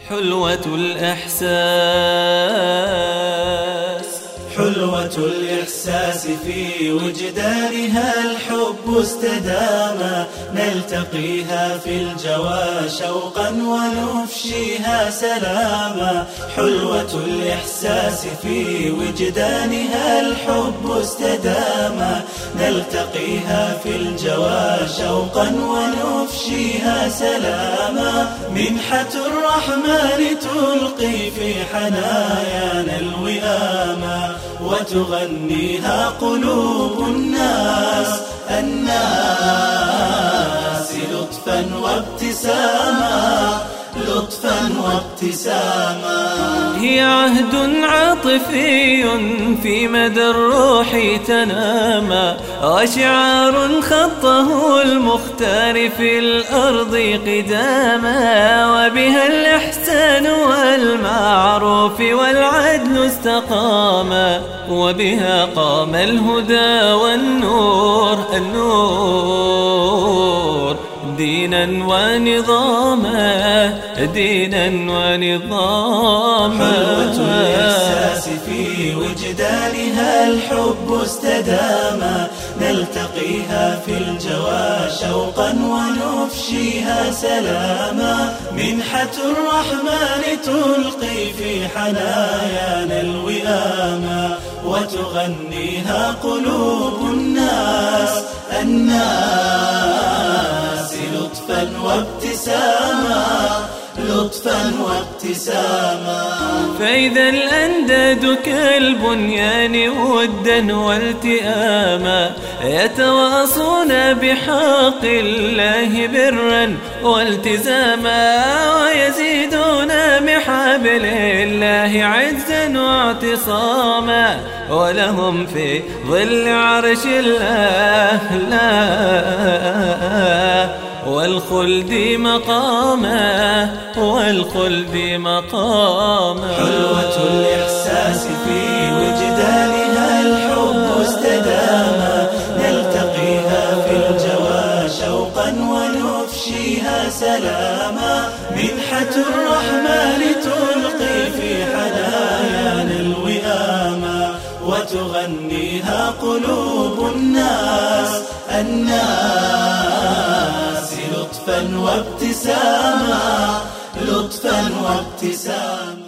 حلوة الإحساس، حلوة الإحساس في وجدانها الحب استداما، نلتقيها في الجوى شوقا ونفشيها سلاما. حلوة الإحساس في وجدانها الحب استداما، نلتقيها في الجوى شوقا ونفشيها سلاما. منحة الرحمن تلقي في حنايانا الوئاما، وتغنيها قلوب الناس لطفا وابتساما، لطفا وابتساما. هي عهد عاطفي في مدى الروح تنامى، وشعار خطه المختار في الأرض قداما، وبها الإحسان والمعروف والعدل استقاما، وبها قام الهدى والنور دينا ونظاما، دينا ونظاما. حلوة الإحساس في وجدانها الحب استداما، نلتقيها في الجوى شوقا ونفشيها سلاما. منحة الرحمن تلقي في حنايانا الوئاما، وتغنيها قلوب الناس لطفا وابتساما، لطفا وابتساما. فإذا الأنداد كالبنيان ودا والتئاما، يتواصون بحق الله برا والتزاما، ويزيدون بحبل الله عزا واعتصاما، ولهم في ظل عرش الله والخلد مقاما، والخلد مقاما. حلوة الإحساس في وجدانها الحب استداما، نلتقيها في الجوى شوقا ونفشيها سلاما. منحة الرحمن تلقي في حنايانا الوئاما، وتغنيها قلوب الناس لطفا وابتساما، لطفا وابتساما.